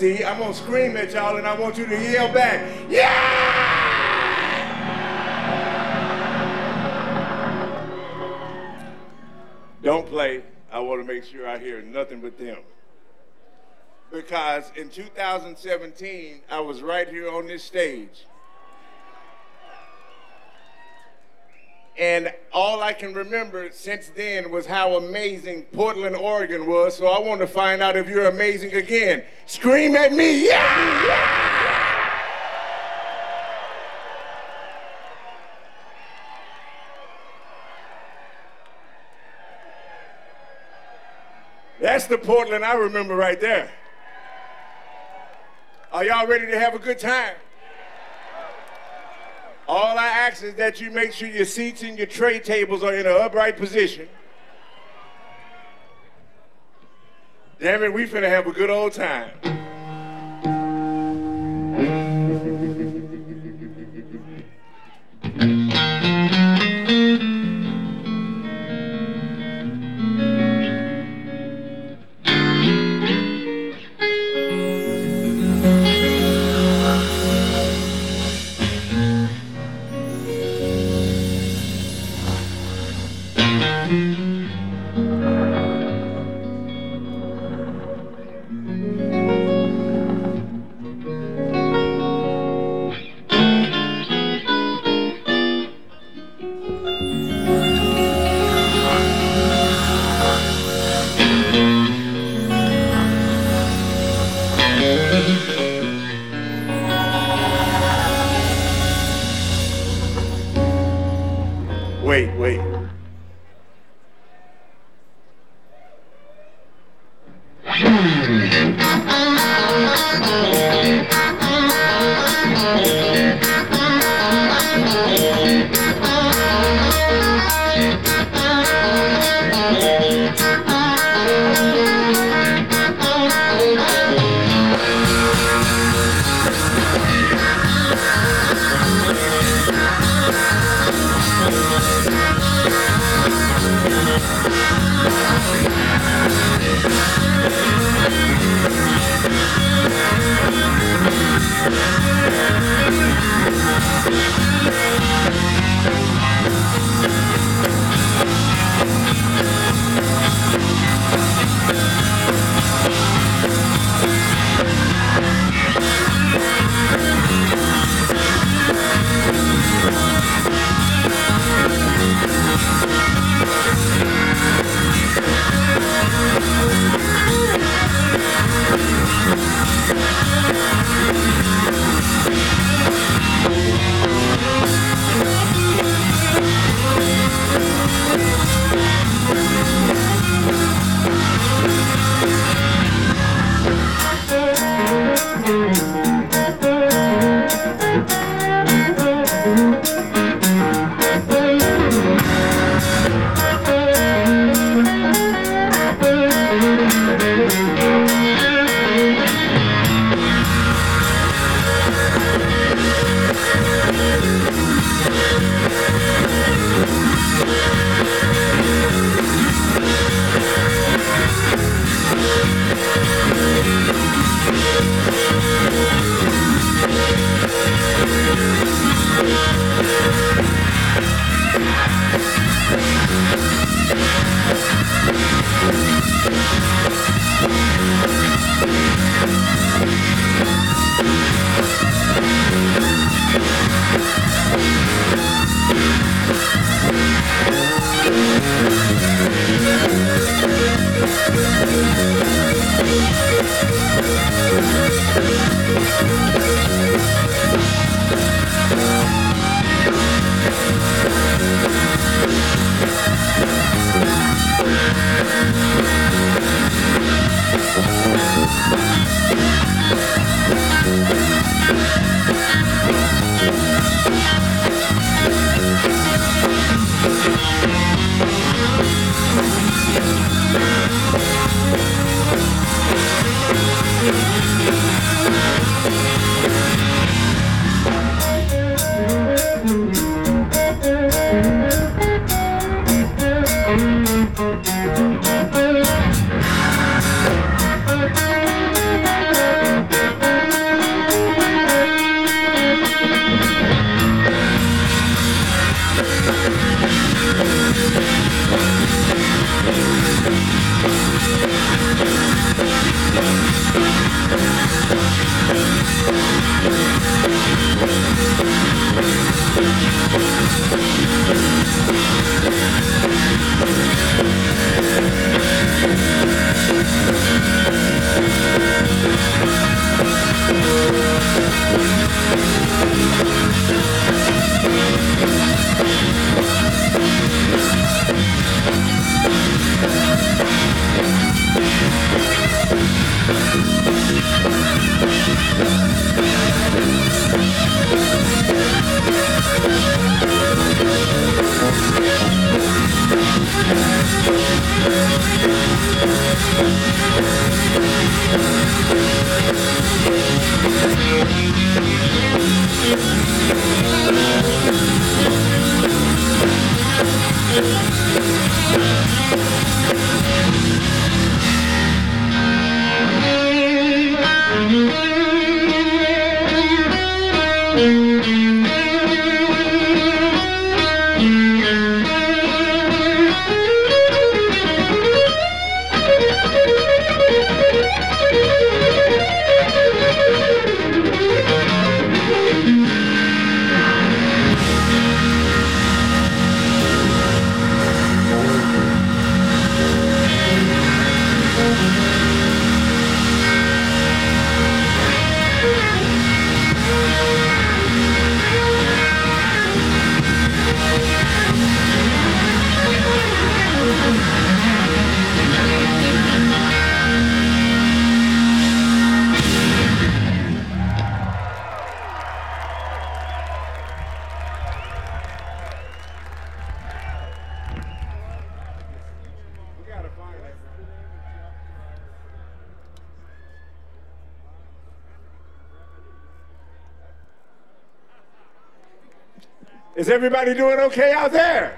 see, I'm gonna scream at y'all and I want you to yell back, yeah! Don't play. I want to make sure I hear nothing but them. Because in 2017, I was right here on this stage. And all I can remember since then was how amazing Portland, Oregon was. So I want to find out if you're amazing again. Scream at me, yeah! That's the Portland I remember right there. Are y'all ready to have a good time? All I ask is that you make sure your seats and your tray tables are in an upright position. Damn it, we finna have a good old time. Wait. Is everybody doing okay out there?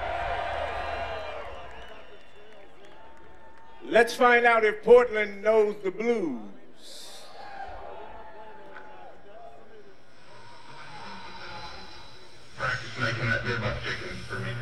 Let's find out if Portland knows the blues. Practice making that ribeye chicken for me.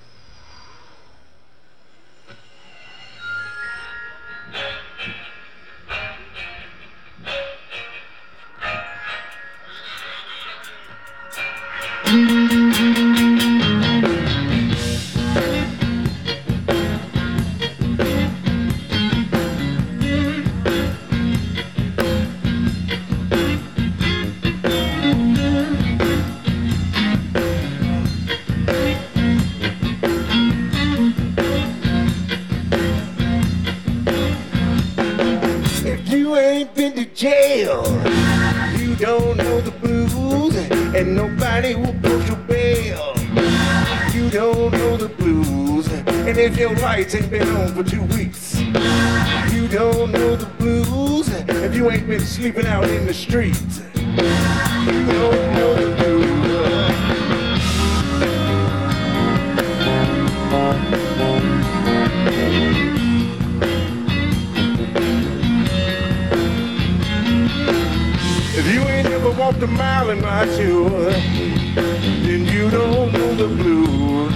Jail. You don't know the blues, and nobody will push your bail. You don't know the blues, and if your lights ain't been on for 2 weeks. You don't know the blues, if you ain't been sleeping out in the streets. You don't know the blues. If you ain't ever walked a mile in my shoes, then you don't know the blues.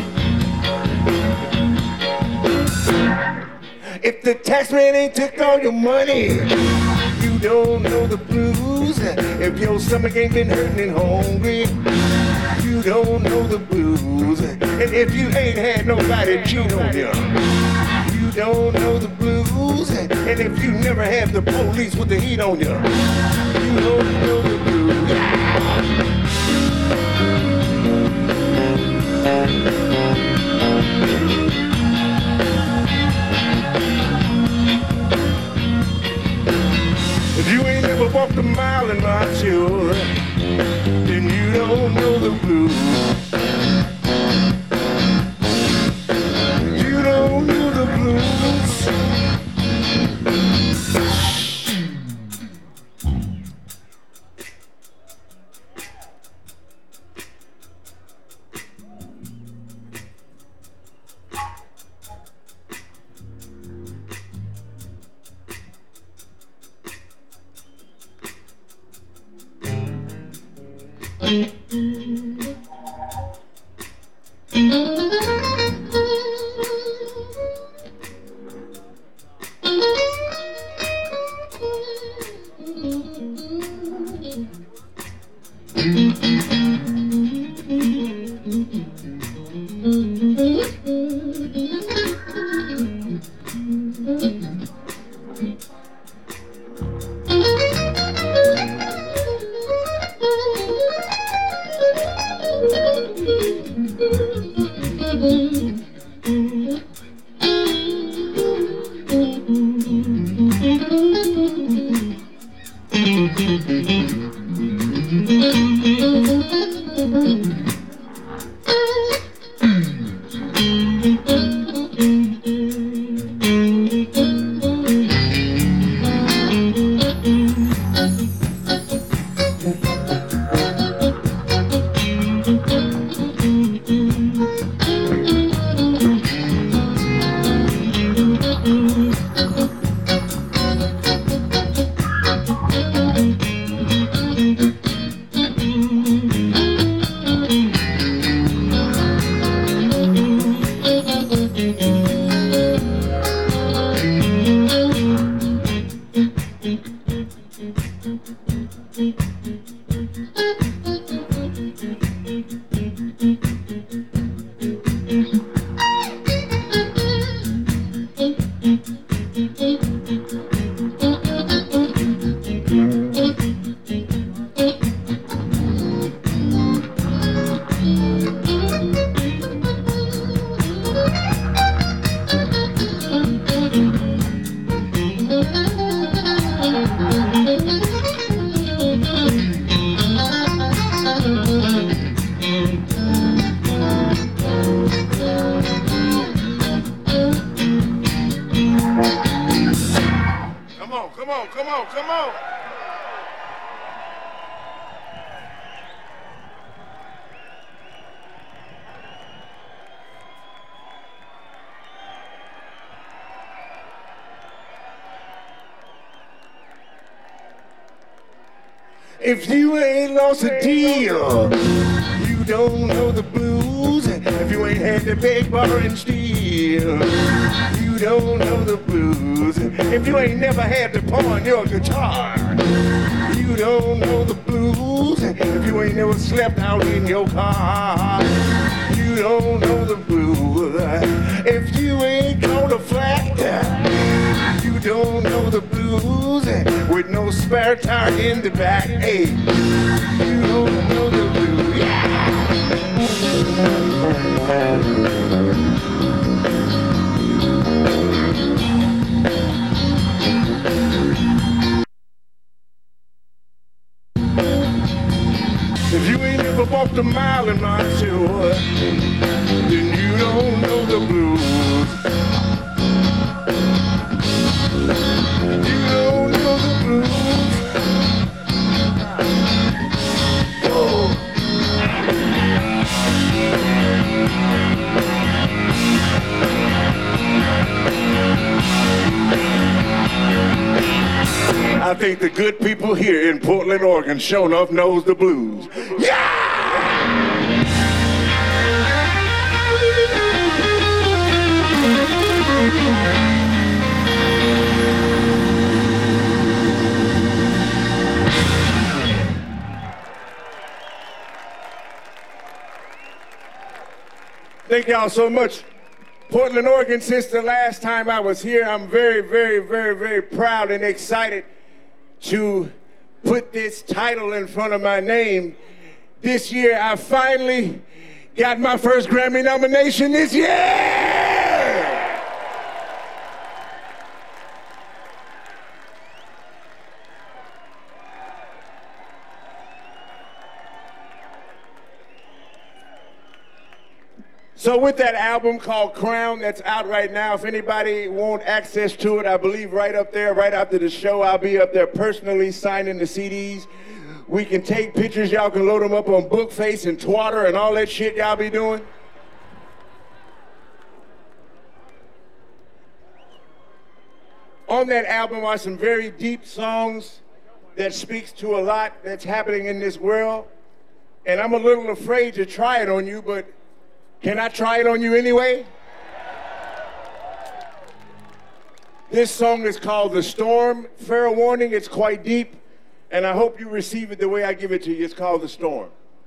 If the taxman ain't took all your money, you don't know the blues. If your stomach ain't been hurting and hungry, you don't know the blues. And if you ain't had nobody cheat on you, you don't know the blues. And if you never had the police with the heat on you, you don't know the blues. If you ain't ever walked a mile in my shoes, then you don't know the blues. You don't know the blues. on, come on. If you ain't lost a deal, you don't know the blues. If you ain't had to beg, borrow, and steal, you don't know the blues. If you ain't never had to pawn your guitar, you don't know the blues. If you ain't never slept out in your car, you don't know the blues. If you ain't caught a flat, you don't know the blues. With no spare tire in the back, hey, you don't know the blues. Yeah! If you ain't ever walked a mile in my tour, then you don't know the blues. You don't know the blues. Oh. I think the good people here in Portland, Oregon, sure enough knows the blues. Yeah! Thank y'all so much. Portland, Oregon, since the last time I was here, I'm very, very, very, very proud and excited to put this title in front of my name. This year, I finally got my first Grammy nomination this year! So with that album called Crown that's out right now, if anybody want access to it, I believe right up there, right after the show, I'll be up there personally signing the CDs. We can take pictures, y'all can load them up on Bookface and Twitter and all that shit y'all be doing. On that album are some very deep songs that speaks to a lot that's happening in this world. And I'm a little afraid to try it on you, but can I try it on you anyway? This song is called The Storm. Fair warning, it's quite deep, and I hope you receive it the way I give it to you. It's called The Storm.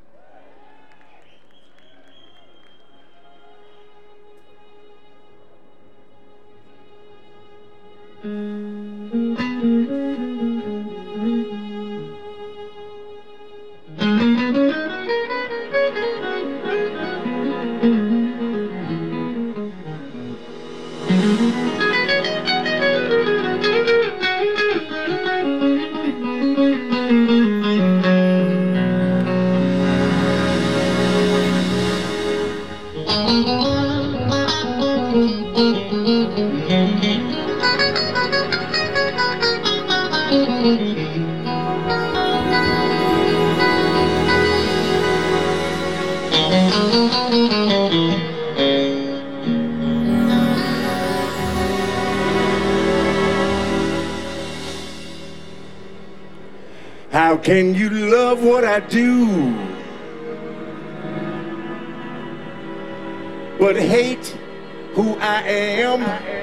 How can you love what I do, but hate who I am?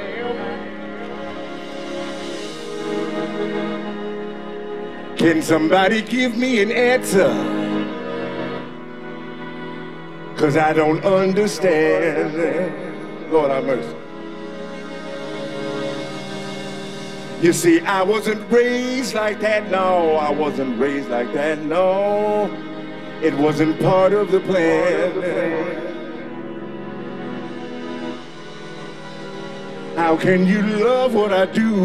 Can somebody give me an answer? 'Cause I don't understand. Lord have mercy. You see, I wasn't raised like that, no. I wasn't raised like that, no. It wasn't part of the plan. How can you love what I do,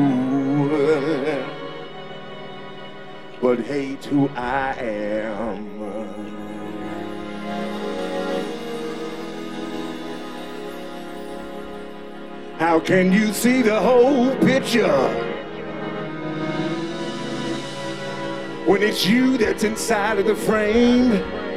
but hate who I am? How can you see the whole picture when it's you that's inside of the frame.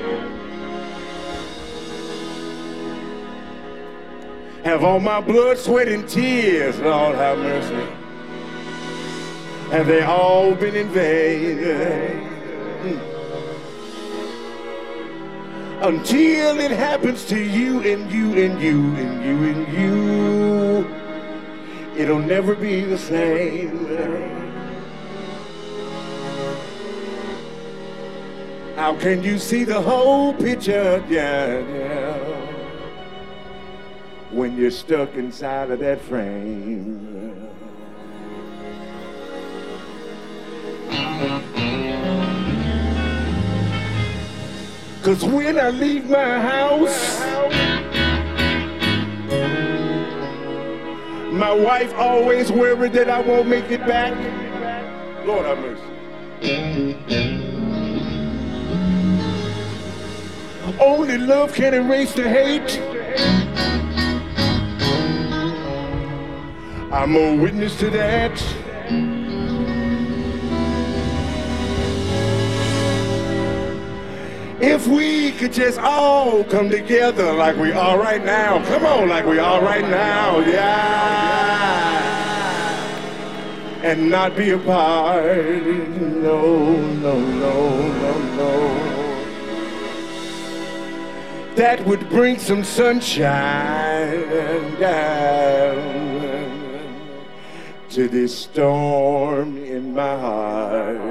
Have all my blood, sweat, and tears, Lord have mercy. Have they all been in vain? Until it happens to you and you and you and you and you, it'll never be the same. How can you see the whole picture, yeah, when you're stuck inside of that frame? Cause when I leave my house, my wife always worried that I won't make it back. Lord have mercy. Only love can erase the hate. I'm a witness to that. If we could just all come together like we are right now. Come on, like we are right now, yeah. And not be apart. No, no, no, no, no. That would bring some sunshine down to this storm in my heart.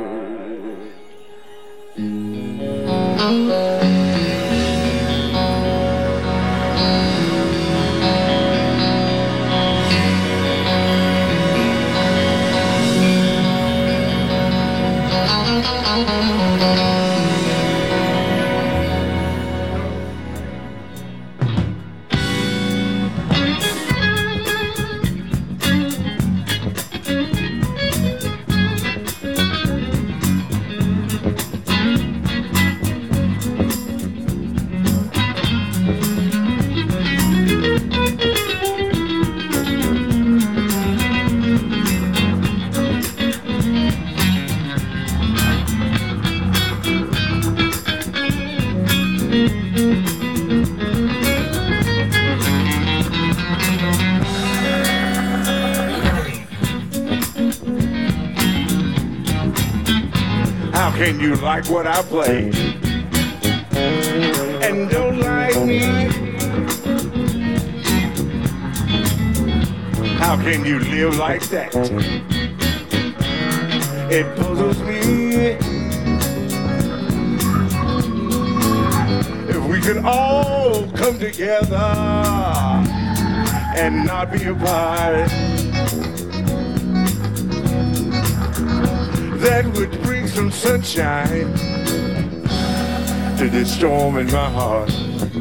How can you like what I play and don't like me? How can you live like that? It puzzles me. If we could all come together and not be apart, that would bring some sunshine to this storm in my heart.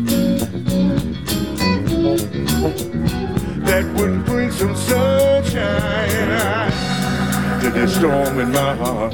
That would bring some sunshine to this storm in my heart.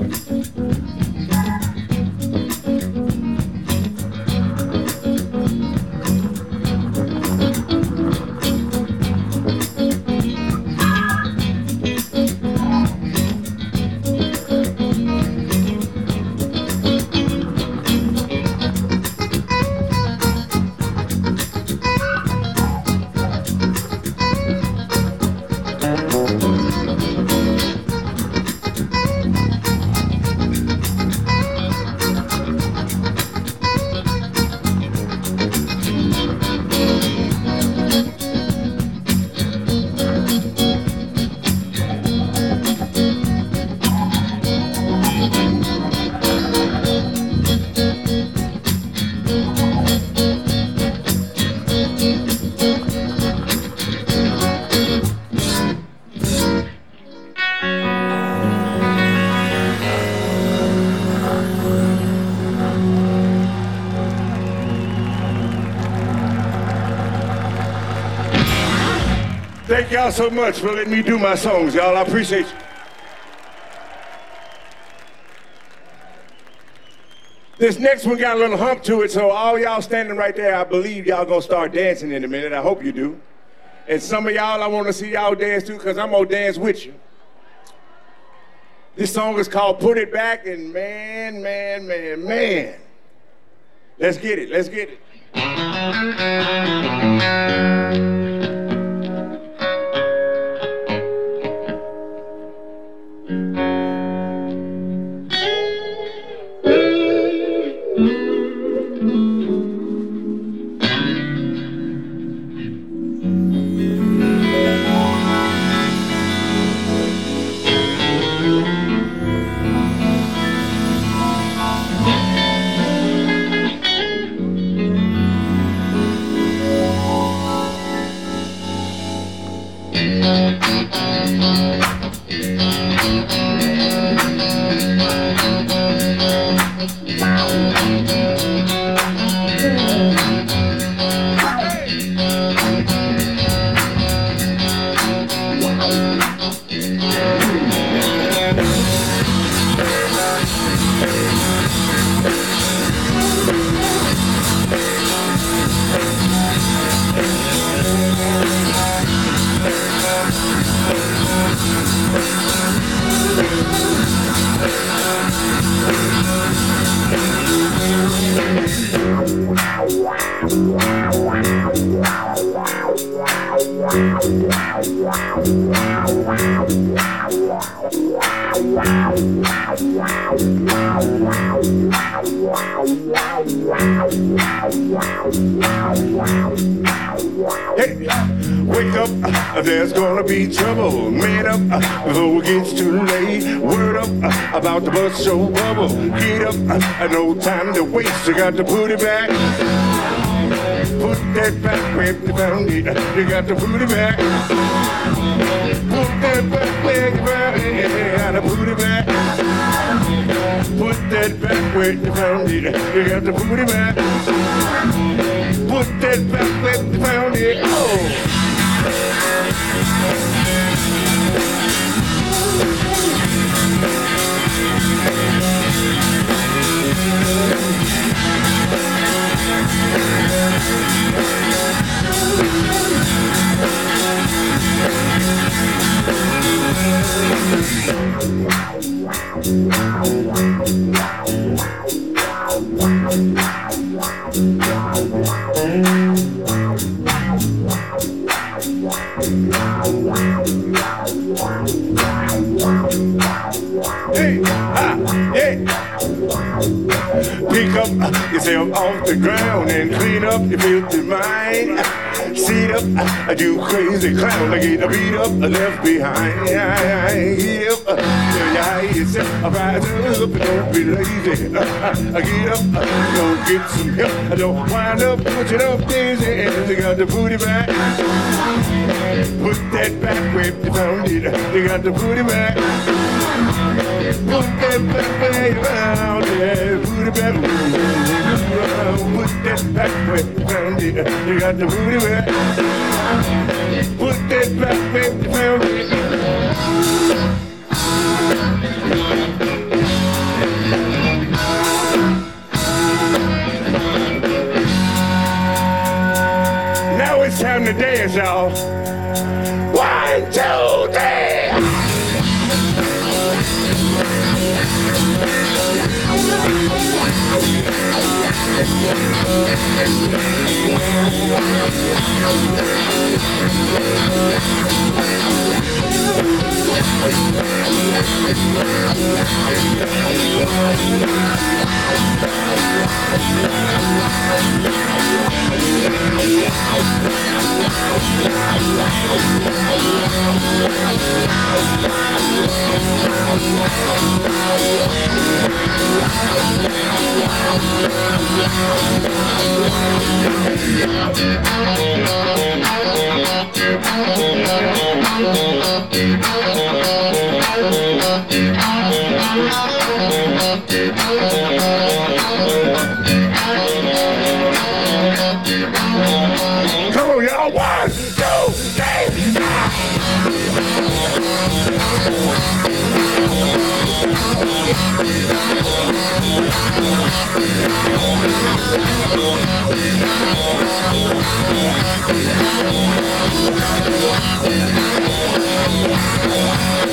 Thank y'all so much for letting me do my songs, y'all. I appreciate you. This next one got a little hump to it, so all y'all standing right there, I believe y'all gonna start dancing in a minute. I hope you do. And some of y'all, I wanna see y'all dance too, because I'm gonna dance with you. This song is called Put It Back, and man, man, man, man. Let's get it, let's get it. Hey, wake up, there's gonna be trouble. Man up, before it gets too late. Word up, about to bust your bubble. Get up, no time to waste. You got to put it back. Put that back where you found it. You got to put it back. Put that back where you found it. You gotta put it back. Put that back where you found it. You got to put it back. Put that back where you found it. Oh. Hey, hey. Pick up yourself off the ground and clean up your filthy mind. Seat up, you crazy clown, get beat up, left behind. Get up, yourself, rise up, don't be lazy. Get up, go get some help, don't wind up, put it up dizzy, and you got to put it back. Put that back where you found it, you got to put it back. Put that back where you found it, put it back. Put that back where you found it, you got to put it back. Put that back where you found it. Now it's time to dance, y'all. 1, 2, 3. Come on, y'all. 1, 2, 3.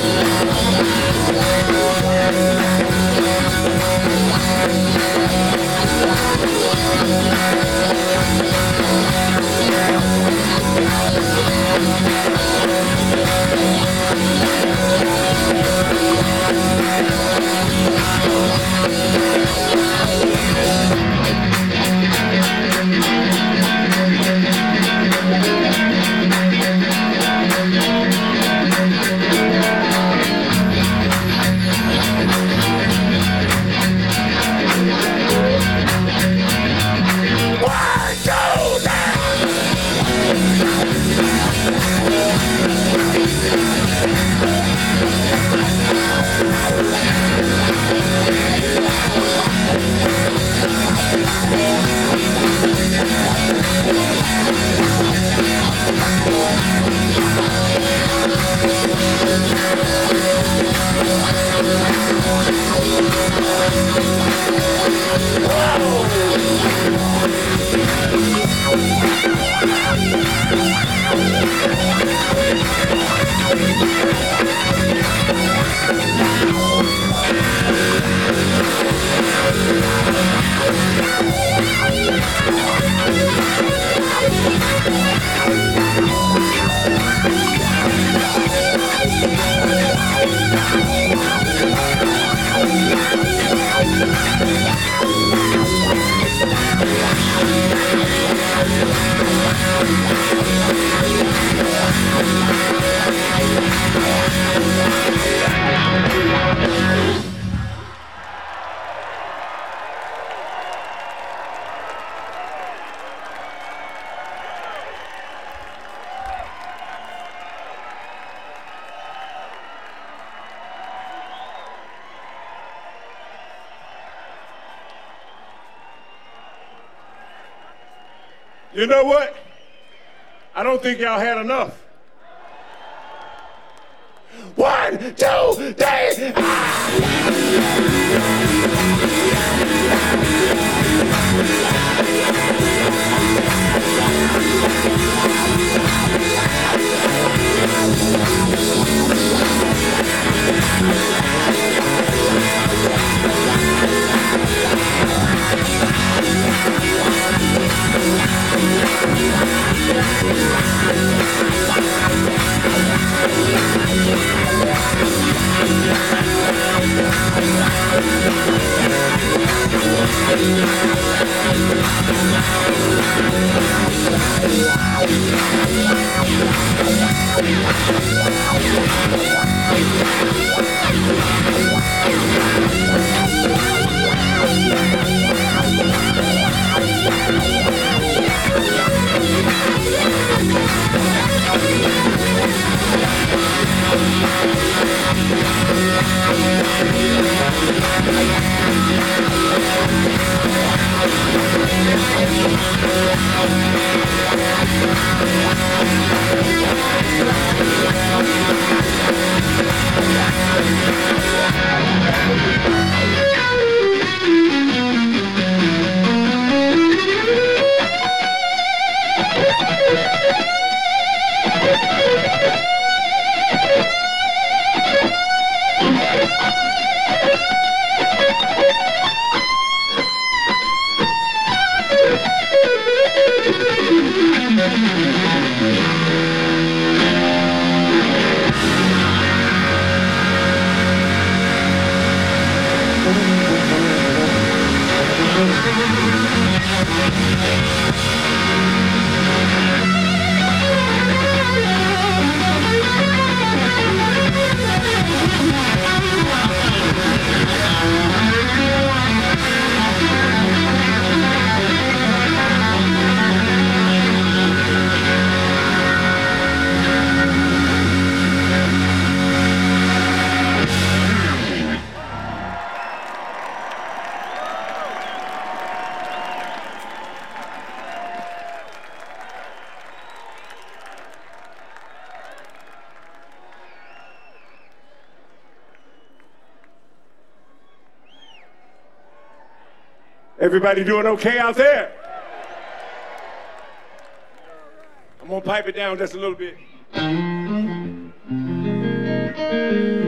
You know what? I don't think y'all had enough. 1, 2, 3, Everybody doing okay out there? I'm gonna pipe it down just a little bit.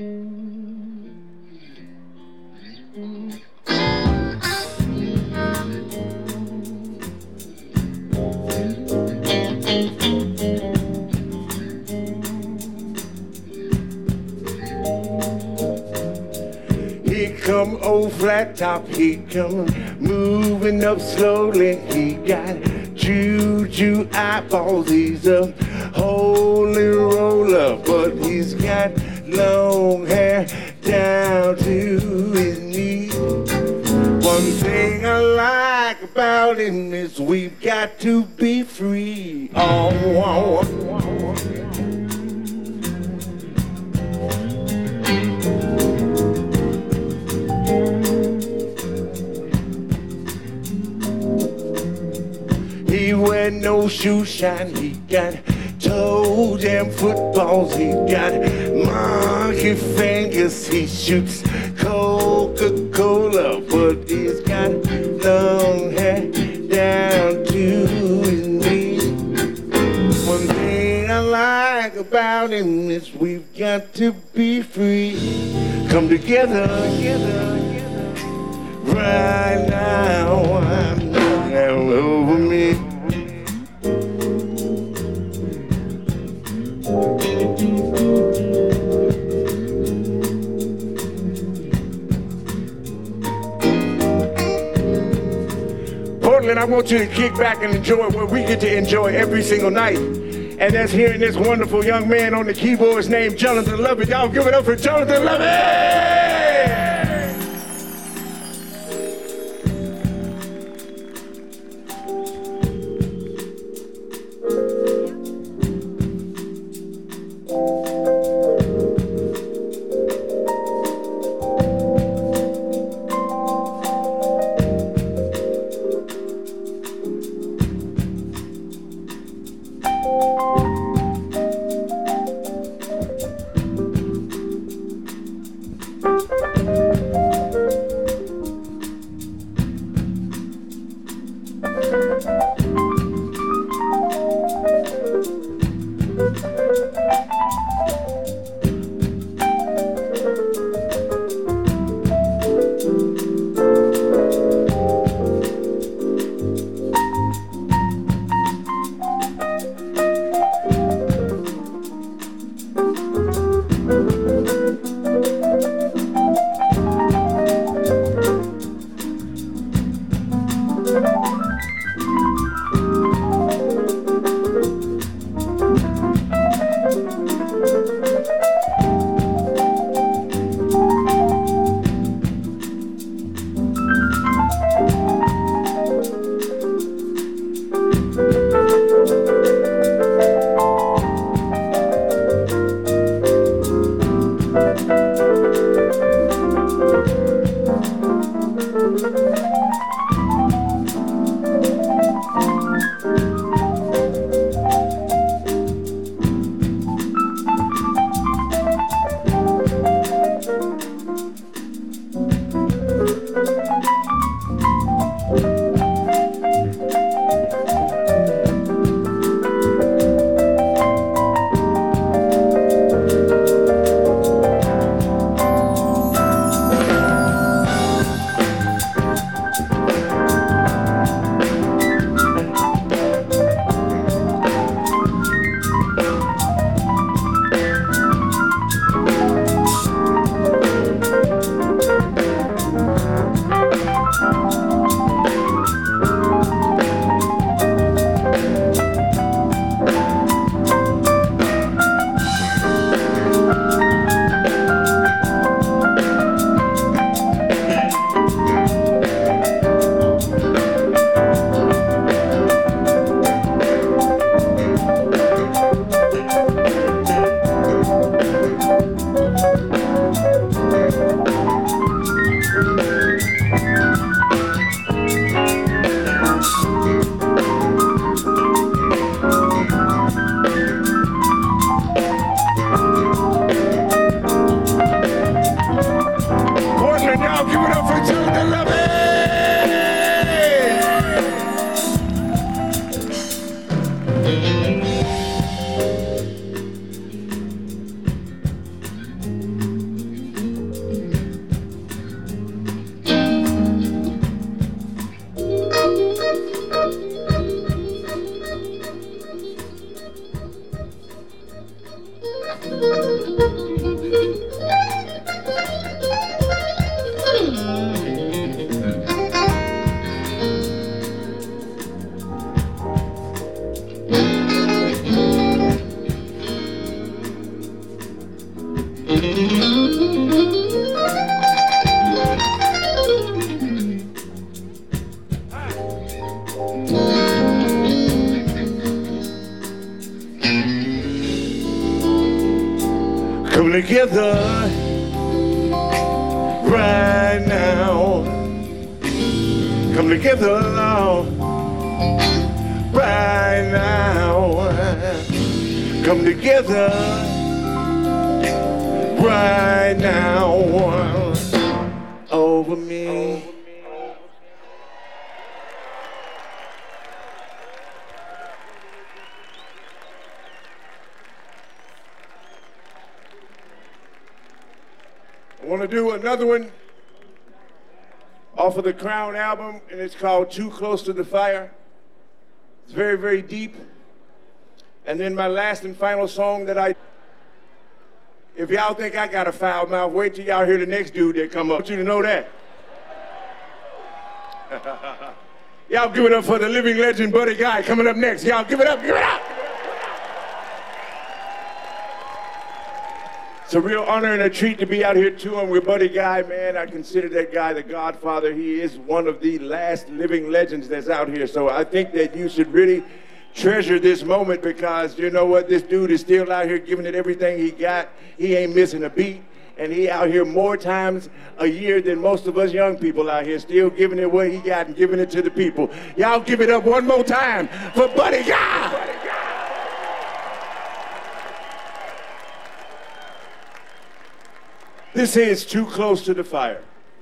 Here come old flat top, he come moving up slowly. He got juju eyeballs, he's a holy roller, but he's got long hair down to his knees. One thing I like about him is we've got to be free. Oh. He wear no shoe shine, he got toe jam footballs, he got monkey fingers, he shoots Coca-Cola, but he's got long hair down to his knees. One thing I like about him is we've got to be free. Come together, right now, I'm all over me. Portland, I want you to kick back and enjoy what we get to enjoy every single night. And that's hearing this wonderful young man on the keyboards named Jonathan Lovett. Y'all give it up for Jonathan Lovett! together right now. Come together right now. Come together right now over me. I want to do another one off of the Crown album, and it's called Too Close to the Fire. It's very, very deep. And then my last and final song that if y'all think I got a foul mouth, wait till y'all hear the next dude that come up. I want you to know that. Y'all give it up for the living legend Buddy Guy coming up next. Y'all give it up, give it up. It's a real honor and a treat to be out here touring with Buddy Guy, man. I consider that guy the godfather. He is one of the last living legends that's out here. So I think that you should really treasure this moment, because you know what? This dude is still out here giving it everything he got. He ain't missing a beat. And he out here more times a year than most of us young people out here, still giving it what he got and giving it to the people. Y'all give it up one more time for Buddy Guy. This is Too Close to the Fire.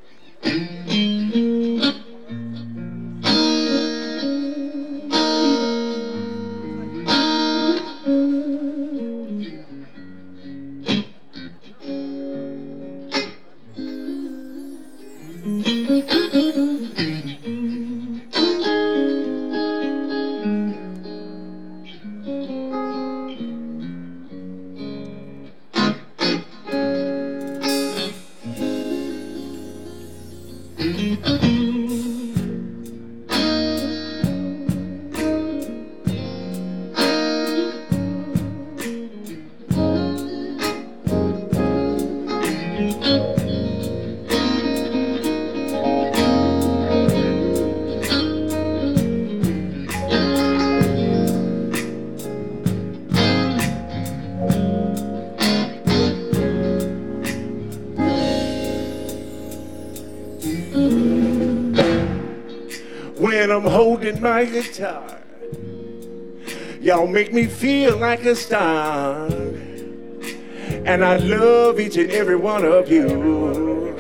When I'm holding my guitar, y'all make me feel like a star, and I love each and every one of you.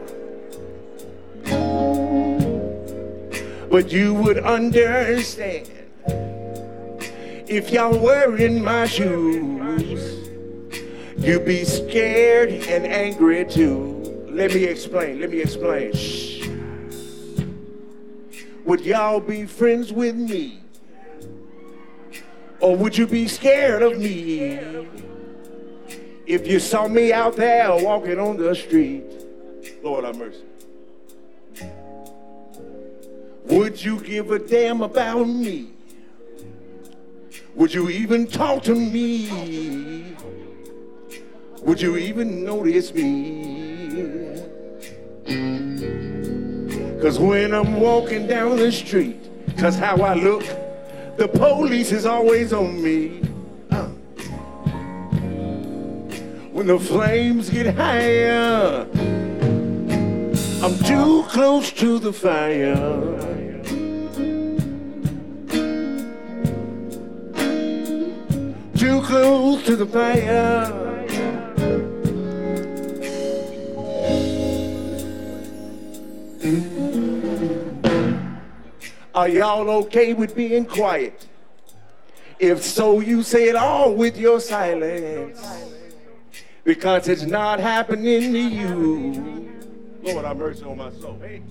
But you would understand if y'all were in my shoes. You'd be scared and angry too. Let me explain. Shh. Would y'all be friends with me? Or would you be scared of me if you saw me out there walking on the street? Lord have mercy. Would you give a damn about me? Would you even talk to me? Would you even notice me? 'Cause when I'm walking down the street, 'cause how I look, the police is always on me. When the flames get higher, I'm too close to the fire. Too close to the fire. Are y'all okay with being quiet? If so, you say it all with your silence, because it's not happening to you. Lord have mercy on my soul. Hey.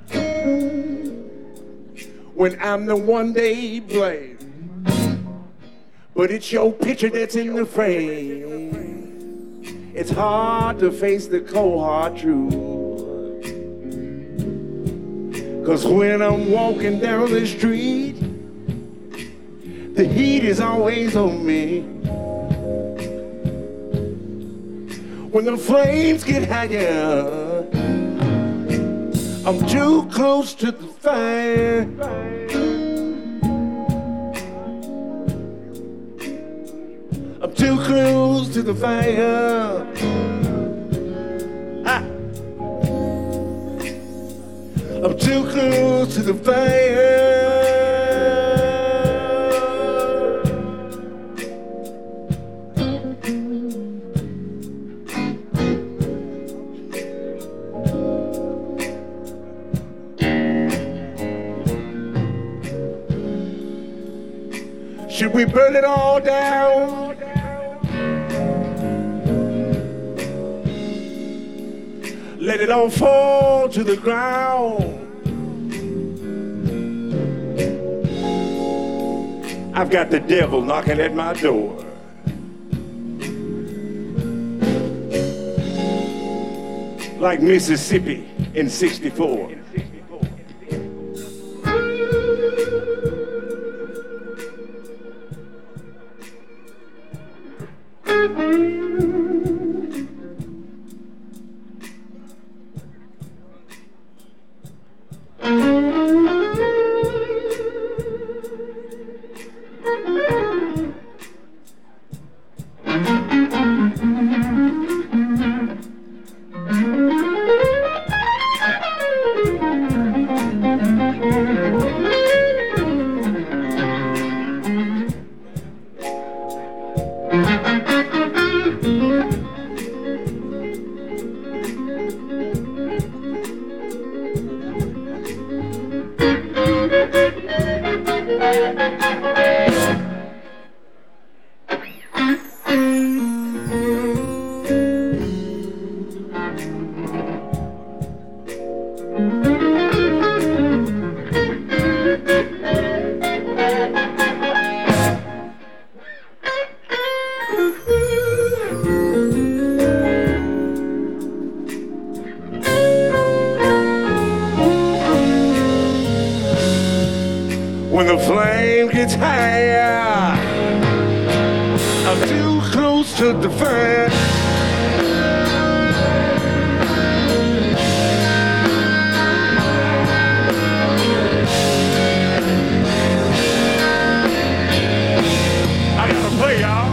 When I'm the one they blame, but it's your picture that's in the frame. It's hard to face the cold hard truth. 'Cause when I'm walking down the street, the heat is always on me. When the flames get higher, I'm too close to the fire. I'm too close to the fire. I'm too close to the fire. Should we burn it all down? Let it all fall to the ground. I've got the devil knocking at my door. Like Mississippi in '64. When the flame gets higher, I'm too close to the fire. I gotta play, y'all.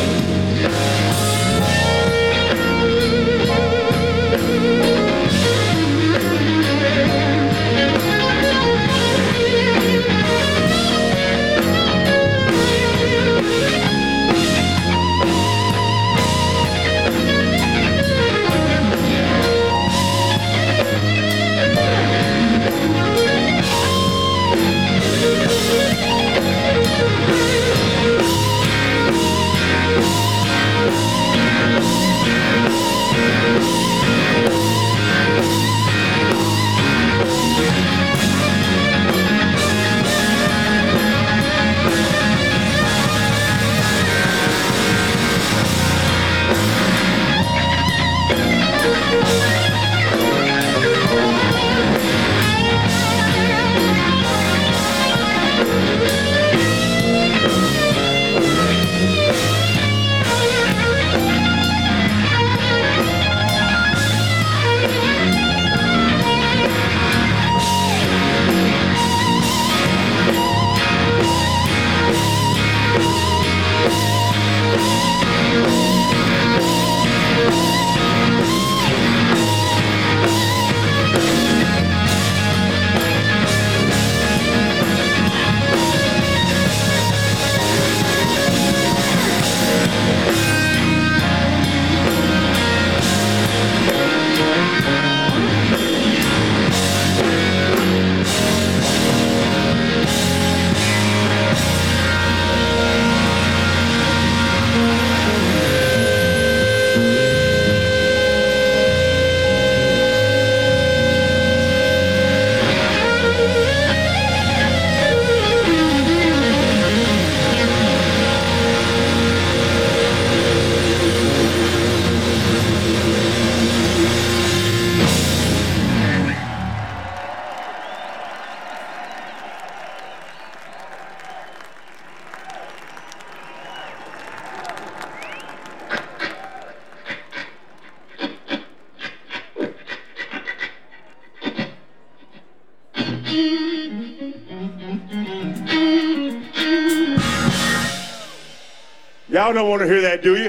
Y'all don't want to hear that, do you?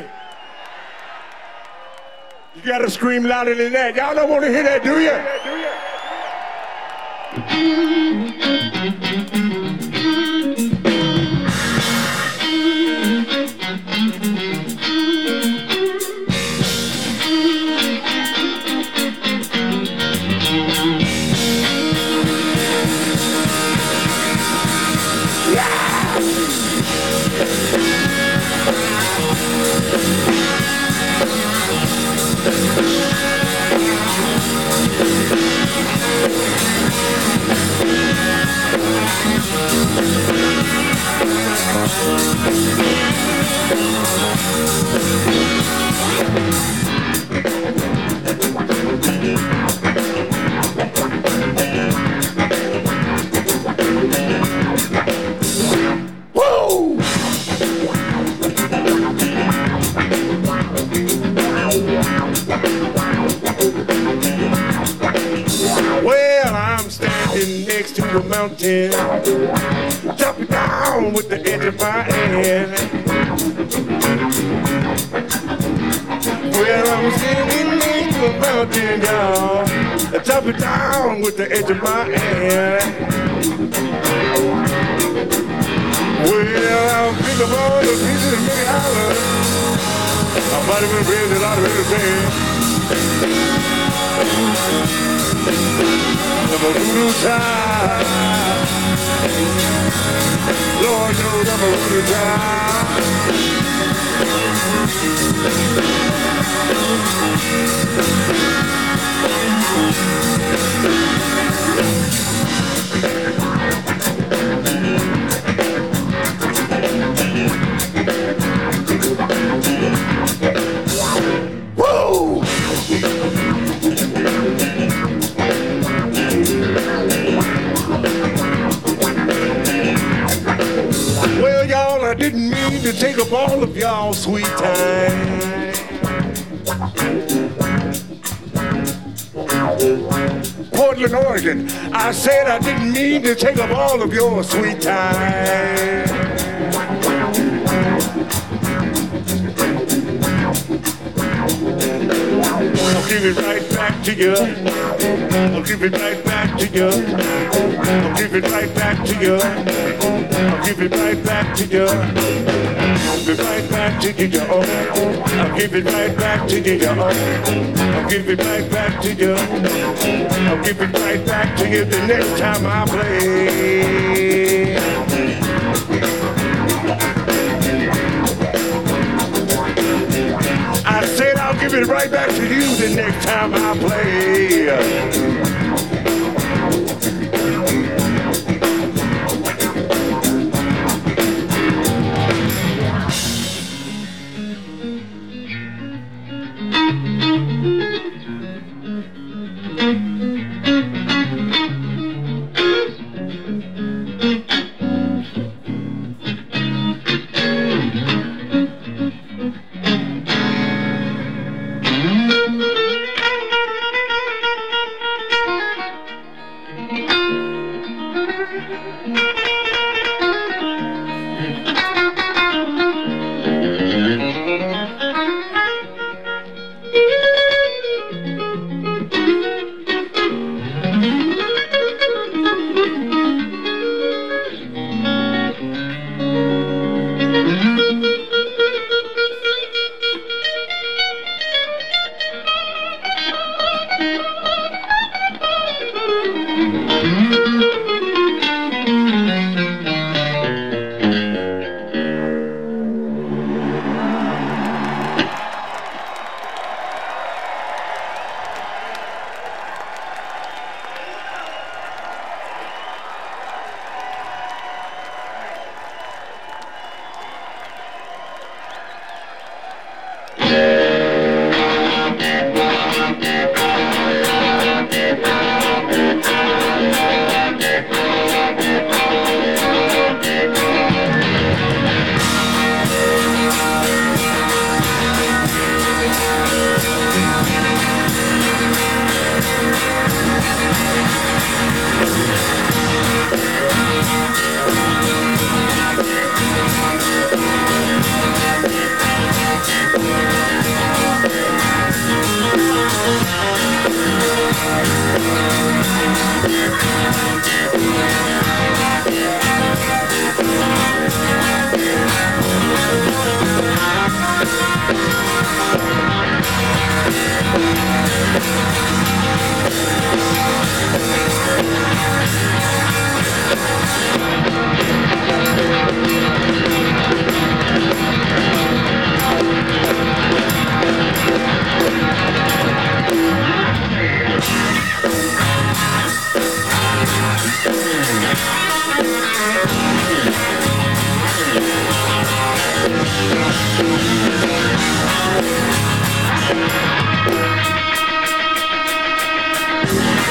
You gotta scream louder than that. Y'all don't want to hear that, do you? Well, I'm standing next to a mountain, chop it down with the edge of my hand. Well, I'm standing next to a mountain, y'all, chop it down with the edge of my hand. Well, I'll pick up all the pieces and make it holler. I'm mighty well raised a lot of everything. I'm a voodoo child. Lord knows I'm a voodoo child. Whoa! Well, y'all, I didn't mean to take up all of y'all's sweet time. Portland, Oregon, I said I didn't mean to take up all of your sweet time. I'll give it right back to you. I'll give it right back to you. I'll give it right back to you. I'll give it right back to you. I'll give it right back to you. I'll give it right back to you. I'll give it right back to you. I'll give it right back to you the next time I play. I said I'll give it right back to you the next time I play.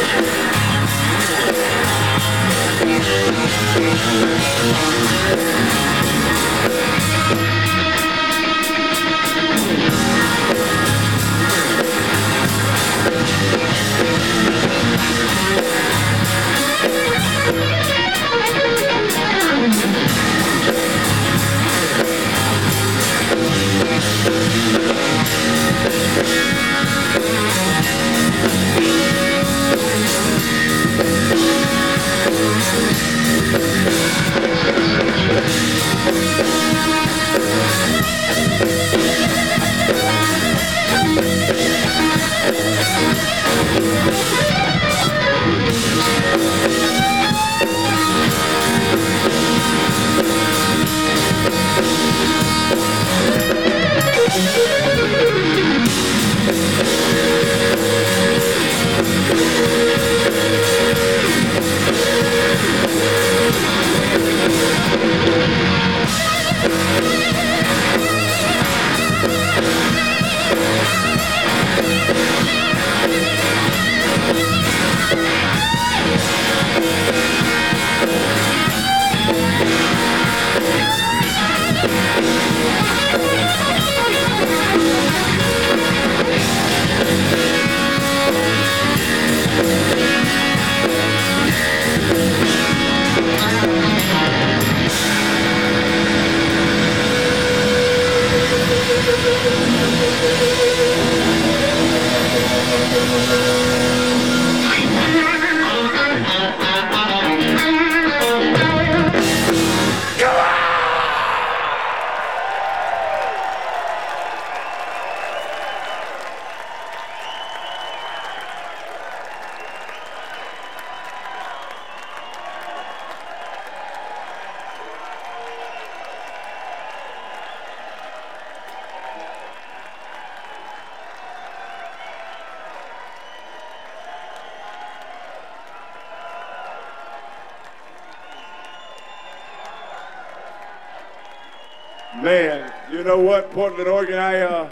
Man, you know what, Portland, Oregon,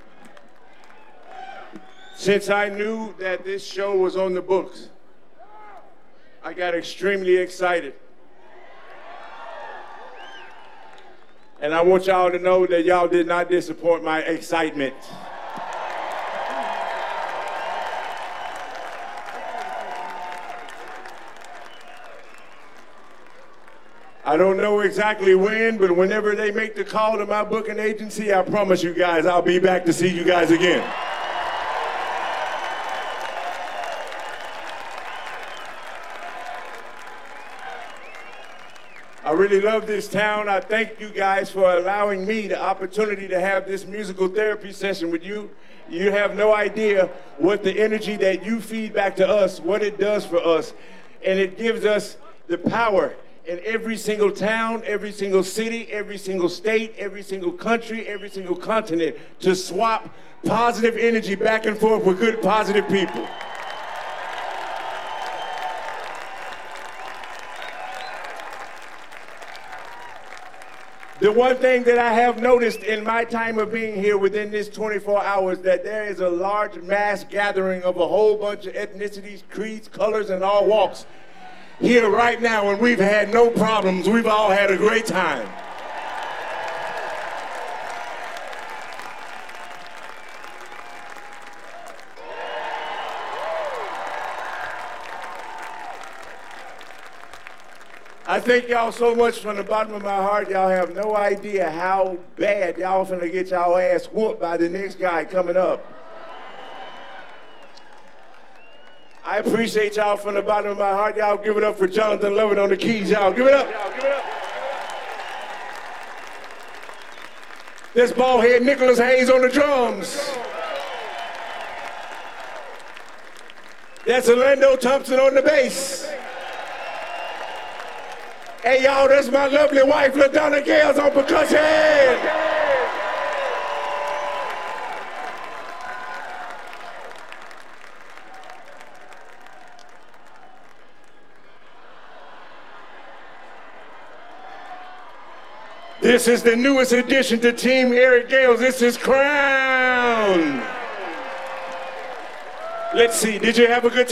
since I knew that this show was on the books, I got extremely excited. And I want y'all to know that y'all did not disappoint my excitement. I don't know exactly when, but whenever they make the call to my booking agency, I promise you guys I'll be back to see you guys again. I really love this town. I thank you guys for allowing me the opportunity to have this musical therapy session with you. You have no idea what the energy that you feed back to us, what it does for us. And it gives us the power in every single town, every single city, every single state, every single country, every single continent to swap positive energy back and forth with good, positive people. The one thing that I have noticed in my time of being here within this 24 hours, that there is a large mass gathering of a whole bunch of ethnicities, creeds, colors, and all walks here right now, and we've had no problems. We've all had a great time. I thank y'all so much from the bottom of my heart. Y'all have no idea how bad y'all finna get y'all ass whooped by the next guy coming up. I appreciate y'all from the bottom of my heart. Y'all give it up for Jonathan Lovett on the keys, y'all. Give it up. Give it up. This ballhead Nicholas Hayes on the drums. That's Orlando Thompson on the bass. Hey, y'all, that's my lovely wife, LaDonna Gales on percussion. This is the newest addition to Team Eric Gales. This is Crown. Let's see, did you have a good time?